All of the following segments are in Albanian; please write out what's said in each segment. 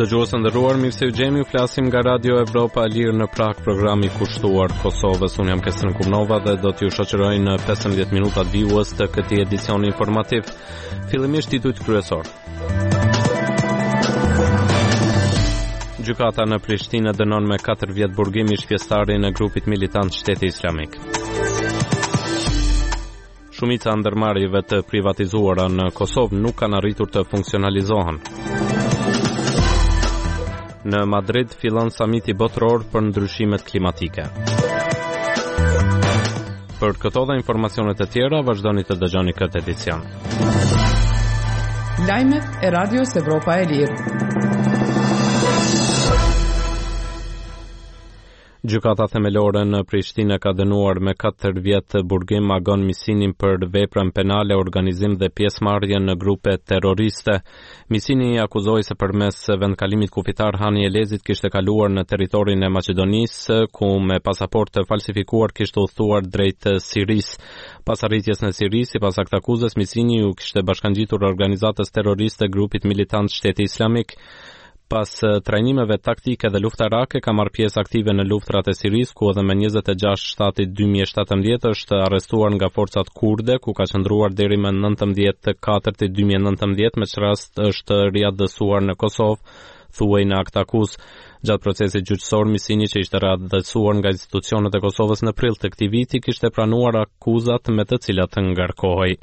Dëgjues të nderuar, mirë se u gjemi, flasim nga Radio Evropa e Lirë në Prag, programi kushtuar Kosovës. Unë jam Kestrin Kumnova dhe do t'ju shoqëroj në 15 minutat vijues të këtij edicioni informativ. Fillimisht titujt kryesor. Gjykata në Prishtinë dënon me 4 vjet burgim ish-pjesëtarin e grupit militant Shteti Islamik. Shumica ndërmarrjeve të privatizuara në Kosovë nuk kanë arritur të funksionalizohen. Në Madrid fillon samiti botëror për ndryshimet klimatike. Për këto dhe informacionet e tjera, vazhdoni të dëgjoni këtë edicion. Lajmet e Radios Evropa e Lirë. Gjykata themelore në Prishtinë ka dënuar me 4 vjet burgim Agon Misinin për veprën penale, organizim dhe pjesëmarrje në grupe terroriste. Misini i akuzoi se përmes vendkalimit kufitar Hani Elezit kishte kaluar në territorin e Maqedonisë, ku me pasaportë të falsifikuar kishte udhëtuar drejt Sirisë. Pas arritjes në Siri, sipas aktakuzës, Misini u kishte bashkangjitur organizatës terroriste grupit militant Shteti Islamik. Pas trajnimeve taktike dhe luftarake ka marrë pjesë aktive në luftrat e Sirisë, ku edhe me 26 shtatit 2017 është arrestuar nga forcat kurde, ku ka qëndruar deri më 19/4/2019, me që rast është riadësuar në Kosovë, thuaj në aktakuz. Gjatë procesit gjyqësor, Misini, që ishte riadësuar nga institucionet e Kosovës në prill të këtij viti, kishte pranuar akuzat me të cilat ngarkohej.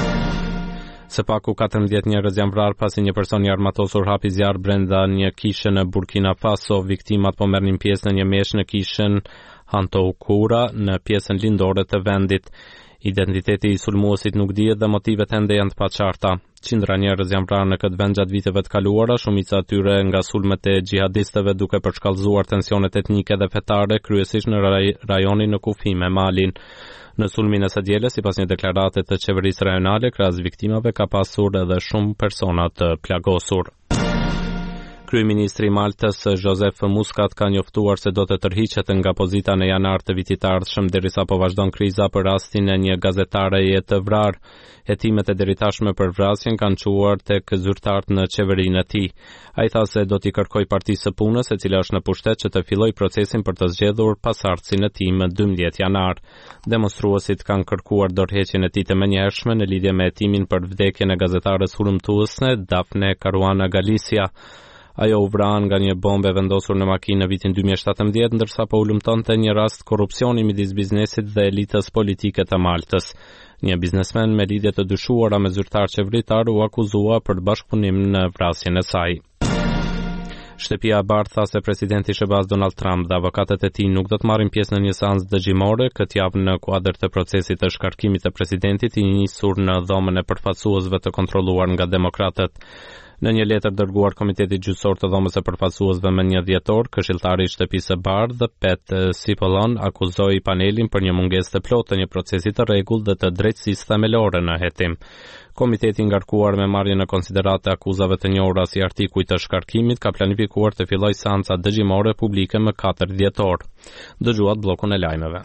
Së paku 14 njerëz janë vrarë pasi një person i armatosur hapi zjarr brenda një kishe në Burkina Faso. Viktimat po merrnin pjesë në një meshë në kishën Hantoukura në pjesën lindore të vendit. Identiteti i sulmuesit nuk dihet dhe motivet ende janë të paqarta. Qindra njerëz janë vrarë në këtë vend gjatë viteve të kaluara, shumica e tyre nga sulmet e xhihadistëve, duke përshkallëzuar tensionet etnike dhe fetare, kryesisht në rajonin në kufi me Malin. Në sulmin e së dielës, sipas një deklarate të qeverisë rajonale, krahas viktimave ka pasur edhe shumë persona të plagosur. Kryeministri i Maltës, Joseph Muscat, ka njoftuar se do të tërhiqet nga pozita në janar të vitit të ardhshëm, derisa po vazhdon kriza për rastin e një gazetareje të vrarë. Hetimet e deritashme për vrasjen kanë çuar tek zyrtarët në qeverinë e tij. Ai tha se do t'i kërkojë Partisë së Punës, e cila është në pushtet, që të fillojë procesin për të zgjedhur pasardhësin e tij më 12 janar. Demonstruesit kanë kërkuar dorëheqjen e tij të menjëhershme në lidhje me hetimin për vdekjen e gazetares hulumtuese Daphne Caruana Galizia. Ajo u vran nga një bombe vendosur në makinë në vitin 2017, ndërsa po hulumtonte një rast korrupsioni midis biznesit dhe elitës politike të Maltës. Një biznesmen me lidhje të dyshuara me zyrtar qeveritar u akuzua për bashkëpunim në vrasjen e saj. Shtëpia e Bardhë tha se presidenti SBA Donald Trump dhe avokatët e tij nuk do të marrin pjesë në një seancë dëgjimore këtë javë në kuadër të procesit të shkarkimit të presidentit i nisur në dhomën e përfaqësuesve të kontrolluar nga demokratët. Në një letër dërguar Komitetit Gjyqësor të Dhomës së Përfaqësuesve më 1 dhjetor, këshilltari i Shtëpisë së Bardhë, Pat Cipollone, akuzoi panelin për një mungesë të plotë të një procesi të rregullt dhe të drejtësisë themelore në hetim. Komiteti i ngarkuar me marrjen në konsiderate akuzave të njohura si artikujt të shkarkimit ka planifikuar të fillojë seanca dëgjimore publike më 4 dhjetor. Dëgjuat bllokun e lajmeve.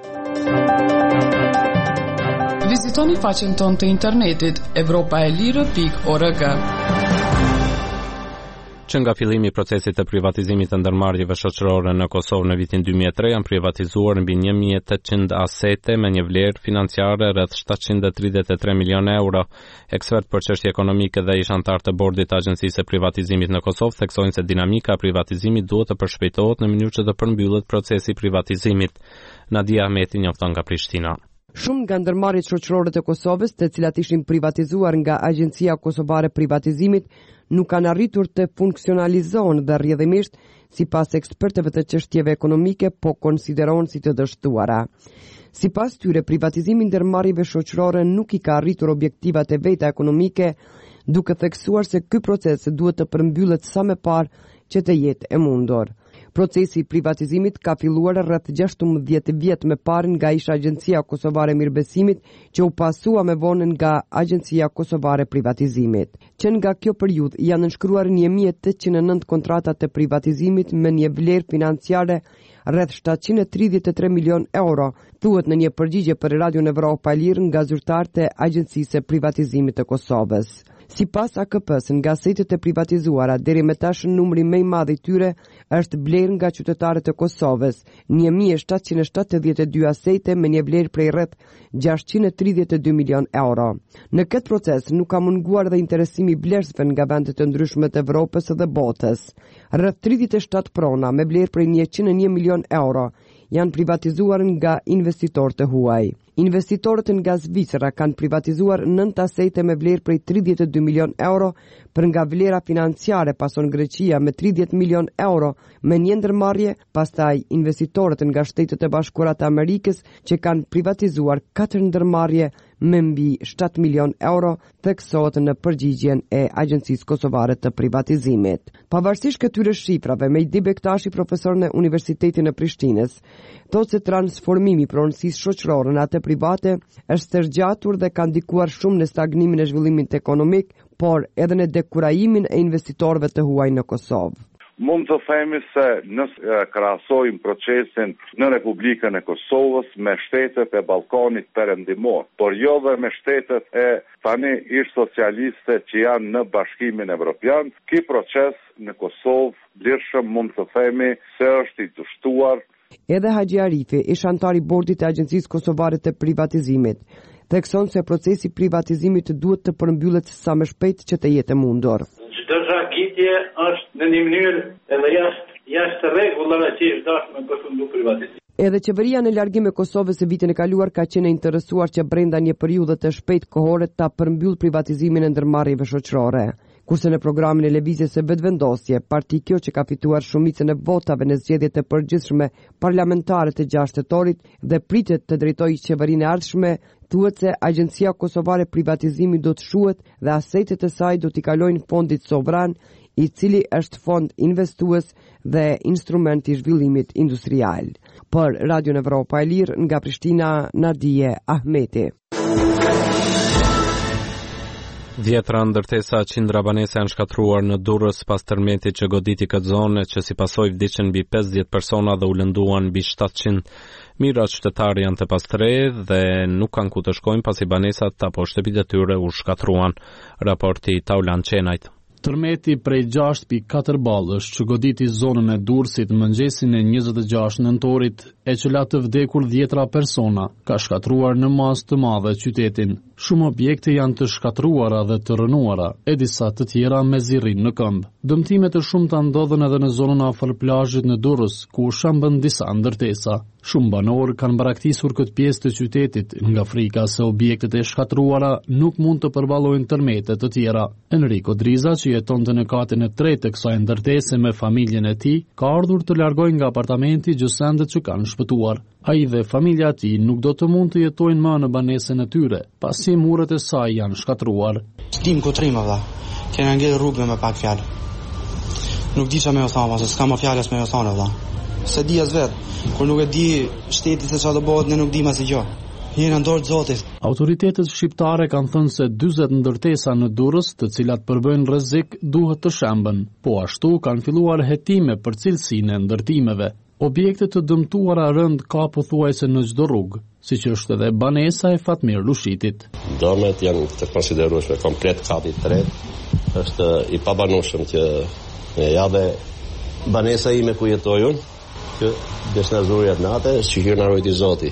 Vizitoni faqen tonë të internetit evropaelire.org. Që nga fillimi i procesit të privatizimit të ndërmarrjeve shoqërore në Kosovë në vitin 2003 janë privatizuar mbi 1800 asete me një vlerë financiare rreth 733 milionë euro. Ekspert për çështje ekonomike dhe ish antar të bordit të Agjencisë së Privatizimit në Kosovë theksojnë se dinamika e privatizimit duhet të përshpejtohet në mënyrë që të përmbyllet procesi i privatizimit. Nadia Ahmeti njofton nga Prishtina. Shumë nga ndërmarrjet shoqërore të Kosovës, të cilat ishin privatizuar nga Agjencia Kosovare e Privatizimit, nuk kanë arritur të funksionalizohen dhe rrjedhimisht, sipas ekspertëve të çështjeve ekonomike, po konsiderohen si të dështuara. Sipas tyre, privatizimi i ndërmarrjeve shoqërore nuk i ka arritur objektivat e veta ekonomike, duke theksuar se ky proces duhet të përmbyllet sa më parë që të jetë e mundur. Procesi i privatizimit ka filluar rreth 16 vjet më parë nga isha Agjencia Kosovare e Mirëbesimit, që u pasua më vonë nga Agjencia Kosovare e Privatizimit. Që nga kjo periudhë janë nënshkruar 1809 kontrata të privatizimit me një vlerë financiare rreth 733 milion euro, thuhet në një përgjigje për Radio Evropa e Lirë nga zyrtarët e Agjencisë së Privatizimit të Kosovës. Sipas AKP-s, nga asetet e privatizuara deri më tash numri më i madh I tyre është blerë nga qytetarët e Kosovës, 1772 asete me një vlerë prej rreth 632 milion euro. Në këtë proces nuk ka munguar dhe interesimi blerësve nga vendet e ndryshme të Evropës dhe botës. Rreth 37 prona me vlerë prej 101 milion euro janë privatizuar nga investitorë të huaj. Investitorët nga Zvicra kanë privatizuar 9 asete me vlerë prej 32 milion euro, për nga vlera financiare pason Greqia me 30 milion euro me një ndërmarrje, pastaj investitorët nga Shtetet e Bashkuara të Amerikës që kanë privatizuar 4 ndërmarrje me mbi 7 milion euro, theksohet në përgjigjen e Agjencisë Kosovare të Privatizimit. Pavarësisht këtyre shifrave, Mejdi Bektashi, profesor në Universitetin e Prishtinës, thotë se transformimi I pronësisë shoqërore në atë private është stërgjatur dhe ka ndikuar shumë në stagnimin e zhvillimit ekonomik, por edhe në dekurajimin e investitorëve të huaj në Kosovë. Mund të themi se nëse krahasojmë procesin në Republikën e Kosovës me shtetet e Ballkanit Perëndimor, por jo dhe me shtetet e tani ish socialiste që janë në Bashkimin Evropian, ky proces në Kosovë lirshëm mund të themi se është I dështuar. Edhe Haxhi Arifi, ish antar I bordit të Agjencisë Kosovare të Privatizimit, thekson se procesi I privatizimit duhet të përmbyllet sa më shpejt që të jetë mundur. Çdo tragjedie është në një mënyrë edhe jashtë rregullave që është dashur me përfundu privatizim. Edhe qeveria në largim e Kosovës e vitin e kaluar ka qenë interesuar që brenda një periudhe të shpejt kohore ta përmbyll privatizimin e ndërmarrjeve shoqërore. Kurse në programin e lëvizjes së vetëvendosje, parti kjo që ka fituar shumicën e votave në zgjedhjet e përgjithshme parlamentare të 6 tetorit dhe pritet të drejtojë qeverinë e ardhshme, thuhet se Agjencia Kosovare Privatizimi do të shuhet dhe asetet e saj do t'i kalojnë fondit sovran, I cili është fond investues dhe instrument I zhvillimit industrial. Për Radio Evropa e Lirë nga Prishtina, Nadije Ahmeti. Dhjetra ndërtesa qindra banese janë shkatruar në Durrës pas tërmetit që goditi këtë zonë, që si pasojë vdiqën mbi 50 persona dhe u lënduan mbi 700. Mijërat qytetarë janë të pastre dhe nuk kanë ku të shkojnë pasi banesat apo shtëpitë e tyre u shkatruan. Raporti Taulan Qenajt. Tërmeti prej 6.4 ballësh që goditi zonën e Durrësit mëngjesin e 26 nëntorit e që la të vdekur 10 persona, ka shkatruar në masë të madhe qytetin. Shumë objekte janë të shkatruara dhe të rënuara, e disa të tjera me zirrin në këmbë. Dëmtimet e shumta ndodhen edhe në zonën afër plazhit në Durrës, ku u shëmbën disa ndërtesa. Shumë banorë kanë braktisur këtë pjesë të qytetit nga frika se objektet e shkatruara nuk mund të përballojnë tërmete të tjera. Enrico Driza, që jetonte në katin e 3 të kësaj ndërtese me familjen e tij, ka ardhur të largojë nga apartamenti gjësendet që kanë shpëtuar. Ai dhe familja e tij nuk do të mund të jetojnë më në banesën e tyre, pasi muret e saj janë shkatruar. S'dim ku trim valla. Kena ngel rrugën me pak fjalë. Nuk di çfarë më thonë, se s'kam fjalës më thonë valla. Se di as vet, kur nuk e di shteti se çfarë do bëhet, ne nuk dim asgjë. Jena në dorë të Zotit. Autoritetet shqiptare kanë thënë se 40 ndërtesa në Durrës, të cilat përbëjnë rrezik, duhet të shembën. Po ashtu kanë filluar hetime për cilësinë e ndërtimeve. Objekte të dëmtuara rënd ka pothuajse në çdo rrugë, siç është edhe banesa e Fatmir Lushitit. Domet janë të konsiderueshme komplet kati 3. Është I pabanueshëm që ja dhe banesa ime ku jetoj unë, që desnazuria natë, që na rujti Zoti.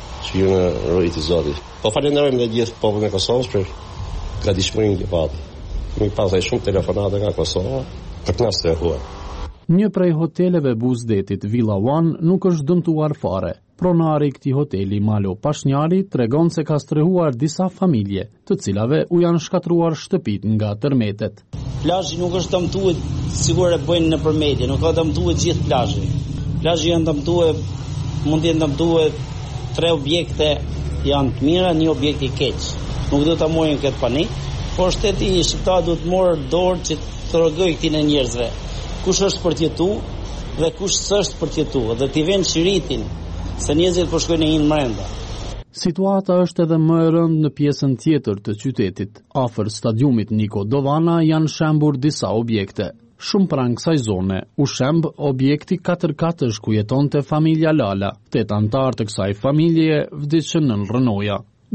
Po falenderojmë dhe gjithë popullin e Kosovës për gatishmërinë që pati. Mi pasaj shumë telefonate nga Kosova për të na strehuar. Një prej hoteleve buzdetit Villa One nuk është dëmtuar fare. Pronari I këtij hoteli Malo Pashnjari tregon se ka strehuar disa familje, të cilave u janë shkatruar shtëpit nga tërmetet. Plazhi nuk është dëmtuar, sigur e bëjnë në përmedje, nuk ka dëmtuar gjithë plazhi. Plazhi janë dëmtuar, mund të jenë dëmtuar 3 objekte janë të mira, një objekt I keq. Nuk do ta morrin këtë panik, por shteti shqiptar duhet të morë dorë që të rregojë këtij njerëzve. Kush është për të jetuar dhe kush s'është për të jetuar, dhe t'i vënë shiritin se njerëzit po shkojnë në brenda. Situata është edhe më e rëndë në pjesën tjetër të qytetit. Afër stadiumit Niko Dovana janë shembur disa objekte. Shumë pranë kësaj zone u shemb objekti 4 katësh ku jetonte familja Lala. 8 antar të kësaj familje vdiqën në rënoja.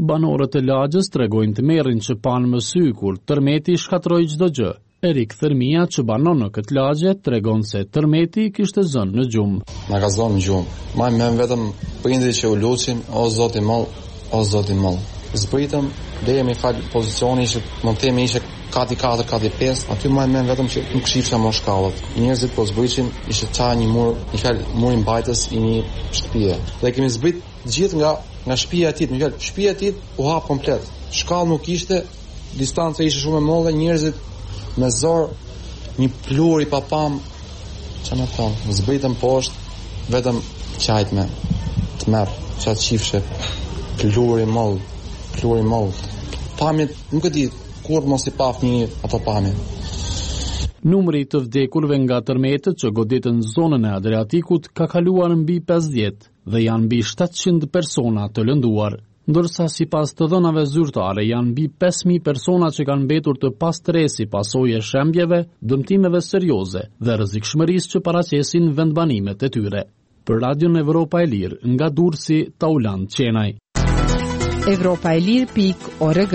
Banorët e lagjës tregojnë të merrin që panë më sy kur tërmeti shkatroi çdo gjë. Erik Thërmia që banon në këtë lagje tregon se tërmeti kishte zënë në gjumë. Na ka zënë në gjumë. Majmë vetëm prindrit që u luçim, o Zoti moll, o Zoti moll. Zbritëm deri me fal pozicioni që mund të themi ishte kati 4, kati 5, aty majmë vetëm që nuk shifsha më shkallët. Njerëzit po zbritin, ishte ça një mur, muri mbajtës i një shtëpie. Dhe kemi zbrit gjithë nga shtëpia e tij, më fal, shtëpia e tij u hap komplet. Shkallë nuk ishte, distanca ishte shumë e madhe, njerëzit me zor, një plur i papam, që me thonë, zbritëm poshtë, vetëm qajt me të merë, qatë qifshe, plur i mollë. Pamjet, nuk e di, kur mos i paf një ato pamjet. Numri të vdekurve nga tërmetët që goditën zonën e Adriatikut ka kaluar mbi 50 dhe janë mbi 700 persona të lënduar. Ndërsa sipas të dhënave zyrtare janë mbi 5000 persona që kanë mbetur të pastresi pasojë shembjeve, dëmtimeve serioze dhe rrezikshmërisë që paraqesin vendbanimet e tyre. Për Radion Evropa e Lirë, nga Durrësi, Tauland Qenaj. Evropaelir.org.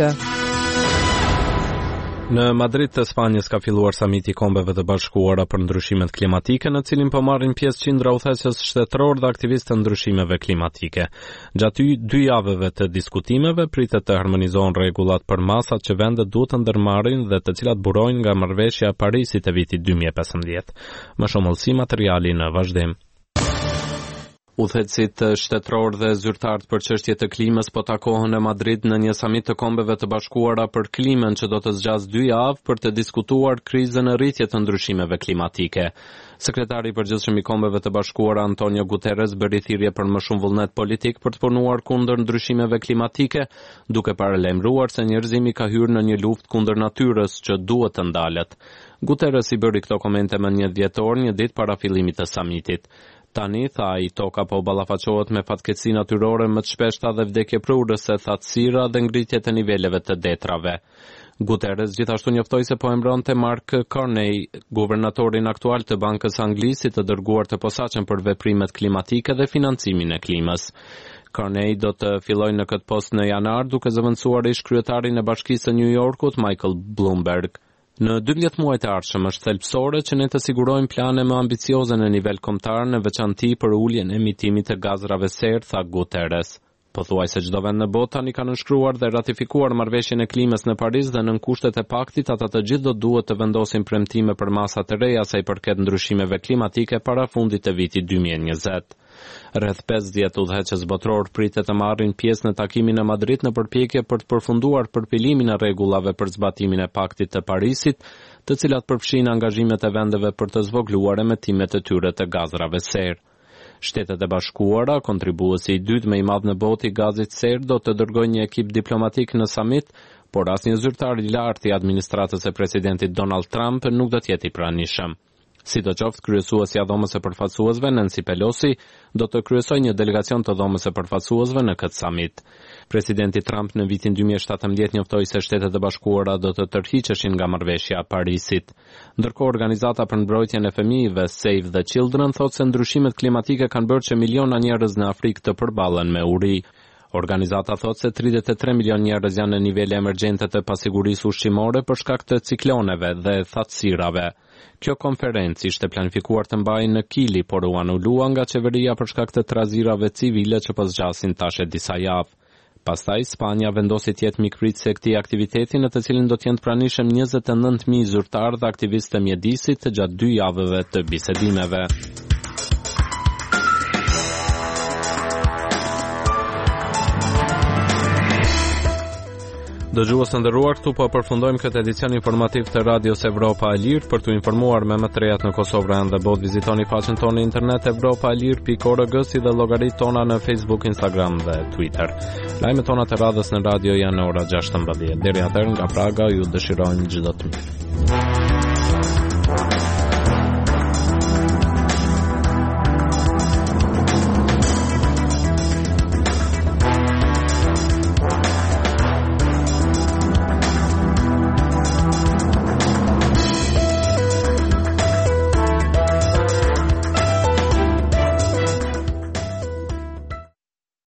Në Madrid të Spanjës ka filluar samiti i Kombeve të Bashkuara për ndryshimet klimatike, në cilin po marrin pjesë qindra udhëheqës shtetëror dhe aktivistë të ndryshimeve klimatike. Gjatë 2 javëve të diskutimeve pritet të harmonizohen rregullat për masat që vendet duhet të ndërmarrin dhe të cilat burojnë nga Marrëveshja e Parisit e vitit 2015. Më shumë ëllësi materiali në vazhdim. Udhëheqësit shtetëror dhe zyrtarët për çështje të klimës po takohen në Madrid në një samit të Kombeve të Bashkuara për klimën që do të zgjasë 2 javë për të diskutuar krizën e rritjes të ndryshimeve klimatike. Sekretari i përgjithshëm i Kombeve të Bashkuara Antonio Guterres bëri thirrje për më shumë vullnet politik për të punuar kundër ndryshimeve klimatike, duke paralajmëruar se njerëzimi ka hyrë në një luftë kundër natyrës që duhet të ndalet. Guterres i bëri këto komente më 1 dhjetor, një ditë para fillimit të samitit. Tani, tha ai, toka po ballafaqohet me fatkeqësi natyrore më të shpeshta dhe vdekje prurëse, thatësira dhe ngritjet e niveleve të detrave. Guterres gjithashtu njoftoi se po embronte Mark Carney, guvernatorin aktual të Bankës Anglise, të dërguar të posaçëm për veprimet klimatike dhe financimin e klimës. Carney do të fillojë në këtë post në janar, duke zëvendësuar ish kryetarin e Bashkisë së New Yorkut Michael Bloomberg. Në 12 muajt e ardhshëm është thelbësore që ne të sigurojmë plane më ambicioze në nivel kombëtar, në veçanti për uljen e emitimit të gazrave serë, tha Guterres. Pothuajse çdo vend në botë tani ka nënshkruar dhe ratifikuar marrëveshjen e klimës në Paris dhe nën kushtet e paktit, ata të gjithë do duhet të vendosin premtime për masa të reja sa i përket ndryshimeve klimatike para fundit të vitit 2020. Rreth 50 udhëheqës botror pritet të marrin pjesë në takimin në Madrid në përpjekje për të përfunduar përpilimin e rregullave për zbatimin e paktit të Parisit, të cilat përfshin angazhimet e vendeve për të zvogluar emetimet e tyre të gazrave serë. Shtetet e Bashkuara, kontribuesi i dytë më i madh në botë i gazit serë, do të dërgojnë një ekip diplomatik në samit, por asnjë zyrtar i lartë i administratës së presidentit Donald Trump nuk do të jetë i pranishëm. Sidoqoftë, kryesuesja e Dhomës së Përfaqësuesve Nancy Pelosi do të kryesojë një delegacion të Dhomës së Përfaqësuesve në këtë samit. Presidenti Trump në vitin 2017 njoftoi se Shtetet e Bashkuara do të tërhiqeshin nga marrëveshja e Parisit. Ndërkohë, organizata për mbrojtjen e fëmijëve Save the Children thotë se ndryshimet klimatike kanë bërë që miliona njerëz në Afrikë të përballen me uri. Organizata thotë se 33 milion njerëz janë në nivele emergjente të pasigurisë ushqimore për shkak të cikloneve dhe thatësirave. Kjo konferencë ishte planifikuar të mbahej në Kili, por u anulua nga qeveria për shkak të trazirave civile që po zgjasin tash disa javë. Pastaj Spanja vendosi të jetë mikpritëse e këtij aktiviteti, në të cilin do të jenë të pranishëm 29.000 zyrtarë dhe aktivistë të mjedisit gjatë 2 javëve të bisedimeve. Dëgjues të nderuar, këtu po përfundojmë këtë edicion informativ të Radios Evropa e Lirë. Për t'u informuar me më të rejat në Kosovë dhe botë, vizitoni faqen tonë internet evropaelir.org, si dhe llogaritë tona në Facebook, Instagram dhe Twitter. Lajmet tona të radhës në radio janë në ora 16. Deri atëherë nga Praga ju dëshirojmë çdo të mirë.